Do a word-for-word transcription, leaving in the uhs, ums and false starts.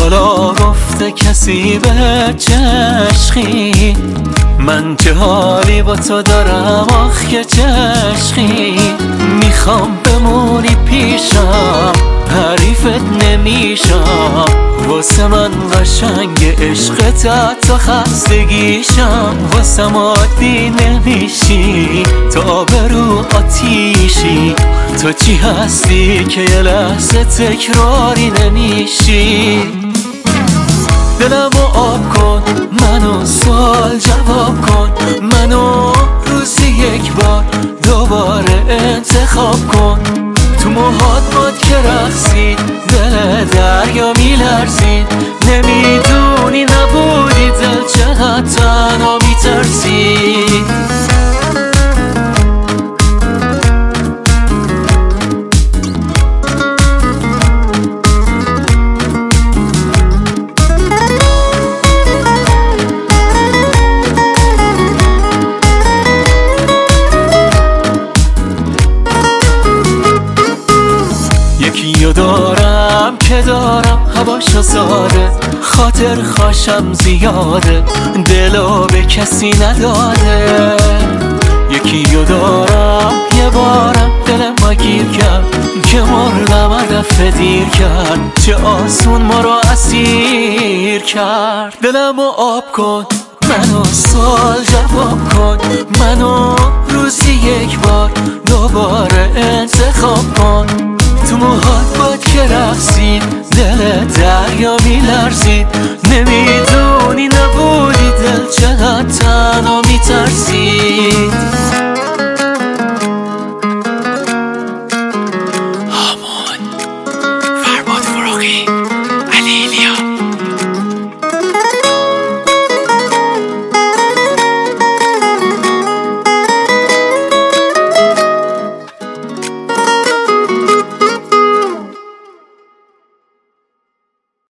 حالا گفته کسی به چشقی، من چه حالی با تو دارم آخ که چشقی. میخوام بمونی پیشم، حریفت نمیشم، واسه من قشنگ عشقت حتی خستگیشم. واسه عادی نمیشی، تو آبرو آتیشی، تو چی هستی که یه لحظه تکراری نمیشی. دلمو آب کن، منو سوال جواب کن، منو روزی یک بار دوباره انتخاب کن. تو موهات باد که رقصید، دل دریا میلرزید، نمیدونی نبودی دل چقدر تنها میترسید. یکیو دارم که دارم هواشو ساده، خاطر خاشم زیاده، دلو به کسی نداده. یکیو دارم یه بارم دل ما گیر کرد، که مردم هدف دیر کرد، چه آسون ما رو اسیر کرد. دلمو آب کن، منو سوال جواب کن، منو روزی یک بار دوباره انتخاب کن. تو موهات باد که رقصید، دل دریا میلرزید،